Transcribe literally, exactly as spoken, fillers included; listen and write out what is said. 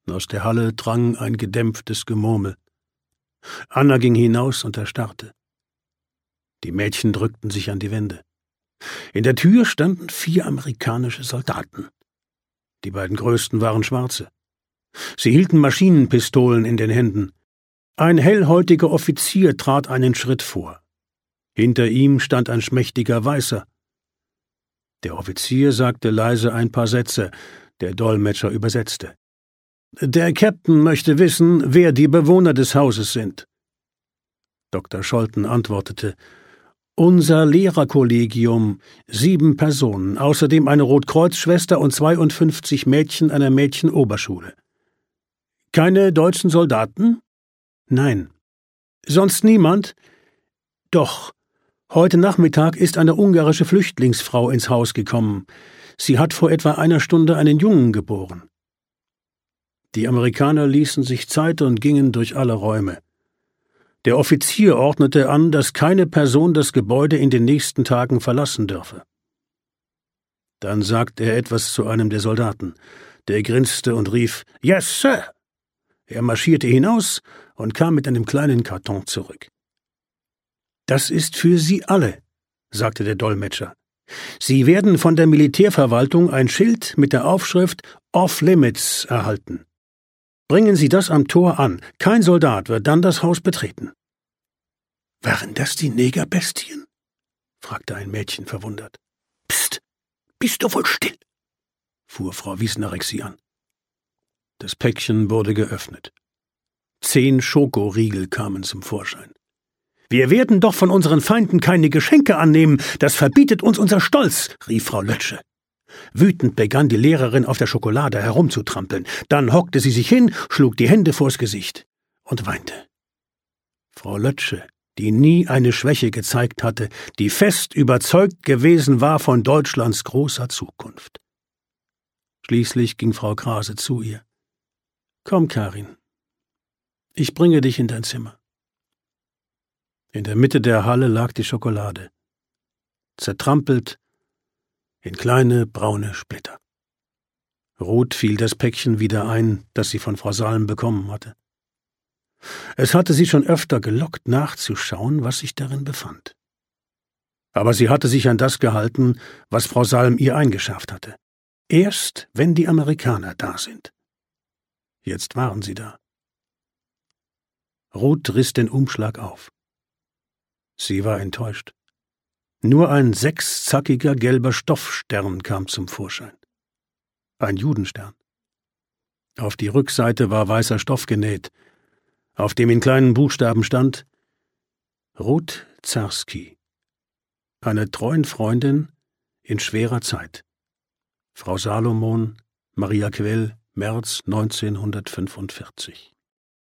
Aus der Halle drang ein gedämpftes Gemurmel. Anna ging hinaus und erstarrte. Die Mädchen drückten sich an die Wände. In der Tür standen vier amerikanische Soldaten. Die beiden größten waren Schwarze. Sie hielten Maschinenpistolen in den Händen. Ein hellhäutiger Offizier trat einen Schritt vor. Hinter ihm stand ein schmächtiger Weißer. Der Offizier sagte leise ein paar Sätze, der Dolmetscher übersetzte. »Der Captain möchte wissen, wer die Bewohner des Hauses sind.« Doktor Scholten antwortete, »Unser Lehrerkollegium, sieben Personen, außerdem eine Rotkreuzschwester und zweiundfünfzig Mädchen einer Mädchenoberschule.« »Keine deutschen Soldaten?« »Nein.« »Sonst niemand?« »Doch. Heute Nachmittag ist eine ungarische Flüchtlingsfrau ins Haus gekommen. Sie hat vor etwa einer Stunde einen Jungen geboren.« Die Amerikaner ließen sich Zeit und gingen durch alle Räume. Der Offizier ordnete an, dass keine Person das Gebäude in den nächsten Tagen verlassen dürfe. Dann sagte er etwas zu einem der Soldaten. Der grinste und rief, »Yes, Sir!« Er marschierte hinaus und kam mit einem kleinen Karton zurück. »Das ist für Sie alle«, sagte der Dolmetscher. »Sie werden von der Militärverwaltung ein Schild mit der Aufschrift »Off Limits« erhalten. Bringen Sie das am Tor an. Kein Soldat wird dann das Haus betreten.« »Waren das die Negerbestien?« fragte ein Mädchen verwundert. »Psst, bist du wohl still?« fuhr Frau Wiesnarek sie an. Das Päckchen wurde geöffnet. Zehn Schokoriegel kamen zum Vorschein. »Wir werden doch von unseren Feinden keine Geschenke annehmen, das verbietet uns unser Stolz«, rief Frau Lötsche. Wütend begann die Lehrerin auf der Schokolade herumzutrampeln. Dann hockte sie sich hin, schlug die Hände vors Gesicht und weinte. Frau Lötsche, die nie eine Schwäche gezeigt hatte, die fest überzeugt gewesen war von Deutschlands großer Zukunft. Schließlich ging Frau Krase zu ihr. »Komm, Karin, ich bringe dich in dein Zimmer.« In der Mitte der Halle lag die Schokolade, zertrampelt in kleine braune Splitter. Ruth fiel das Päckchen wieder ein, das sie von Frau Salm bekommen hatte. Es hatte sie schon öfter gelockt, nachzuschauen, was sich darin befand. Aber sie hatte sich an das gehalten, was Frau Salm ihr eingeschärft hatte. Erst, wenn die Amerikaner da sind. Jetzt waren sie da. Ruth riss den Umschlag auf. Sie war enttäuscht. Nur ein sechszackiger gelber Stoffstern kam zum Vorschein. Ein Judenstern. Auf die Rückseite war weißer Stoff genäht, auf dem in kleinen Buchstaben stand Ruth Zarsky, eine treuen Freundin in schwerer Zeit. Frau Salomon, Maria Quell, März neunzehnhundertfünfundvierzig.